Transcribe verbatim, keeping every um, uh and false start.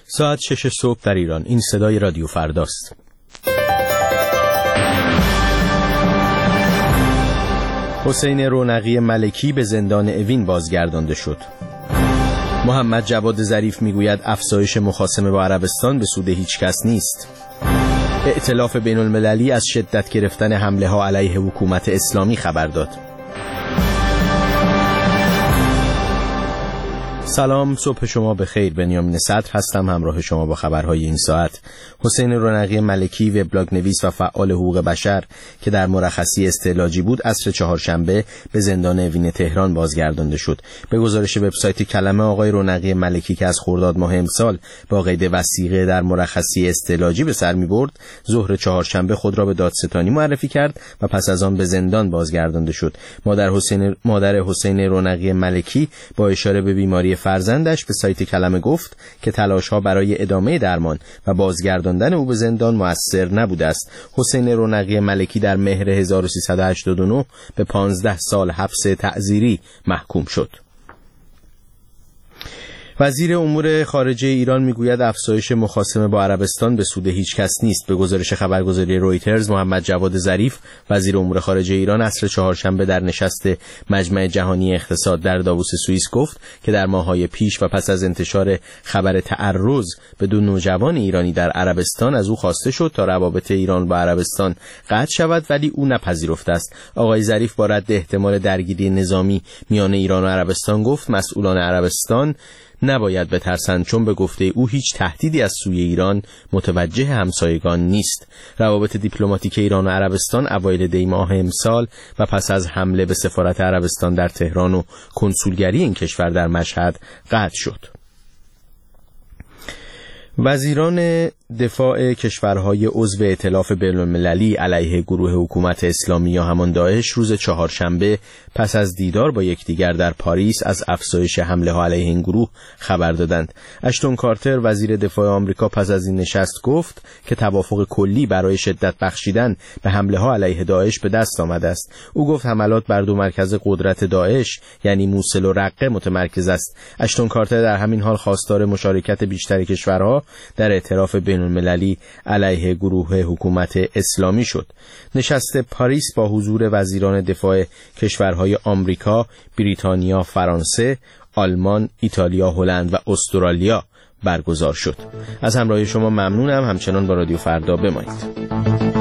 ساعت شش صبح در ایران. این صدای رادیو فرداست. حسین رونقی ملکی به زندان اوین بازگردانده شد. محمد جواد ظریف میگوید افزایش مخاصمه با عربستان به سود هیچ کس نیست. ائتلاف بین المللی از شدت گرفتن حمله ها علیه حکومت اسلامی خبر داد. سلام، صبح شما بخیر. بنیامین صدر هستم، همراه شما با خبرهای این ساعت. حسین رونقی ملکی، وبلاگ نویس و فعال حقوق بشر که در مرخصی استعلاجی بود، عصر چهارشنبه به زندان اوین تهران بازگردانده شد. به گزارش وبسایت کلمه، آقای رونقی ملکی که از خرداد ماه امسال با قید وثیقه در مرخصی استعلاجی به سر می‌برد، ظهر چهارشنبه خود را به دادستانی معرفی کرد و پس از آن به زندان بازگردانده شد. مادر حسین مادر حسین رونقی ملکی با اشاره به بیماری فرزندش به سایت کلمه گفت که تلاش‌ها برای ادامه درمان و بازگرداندن او به زندان مؤثر نبوده است. حسین رونقی ملکی در مهر هزار و سیصد و هشتاد و نه به پانزده سال حبس تعزیری محکوم شد. وزیر امور خارجه ایران میگوید افزایش مخاصمه با عربستان به سود هیچ کس نیست. به گزارش خبرگزاری رویترز، محمد جواد ظریف وزیر امور خارجه ایران عصر چهارشنبه در نشست مجمع جهانی اقتصاد در داووس سوئیس گفت که در ماه‌های پیش و پس از انتشار خبر تعرض به دو نوجوان ایرانی در عربستان از او خواسته شد تا روابط ایران با عربستان قطع شود، ولی او نپذیرفته است. آقای ظریف با رد احتمال درگیری نظامی میان ایران و عربستان گفت مسئولان عربستان نباید بترسند، چون به گفته او هیچ تهدیدی از سوی ایران متوجه همسایگان نیست. روابط دیپلماتیک ایران و عربستان اوایل دی ماه امسال و پس از حمله به سفارت عربستان در تهران و کنسولگری این کشور در مشهد قطع شد. وزیران دفاع کشورهای عضو ائتلاف بین‌المللی علیه گروه حکومت اسلامی یا همان داعش روز چهارشنبه پس از دیدار با یکدیگر در پاریس از افزایش حمله ها علیه این گروه خبر دادند. اشتون کارتر وزیر دفاع آمریکا پس از این نشست گفت که توافق کلی برای شدت بخشیدن به حمله ها علیه داعش به دست آمده است. او گفت حملات بر دو مرکز قدرت داعش یعنی موصل و رقه متمرکز است. اشتون کارتر در همین حال خواستار مشارکت بیشتر کشورها در ائتلاف بین‌المللی علیه گروه حکومت اسلامی شد. نشست پاریس با حضور وزیران دفاع کشورهای آمریکا، بریتانیا، فرانسه، آلمان، ایتالیا، هلند و استرالیا برگزار شد. از همراهی شما ممنونم. همچنان با رادیو فردا بمانید.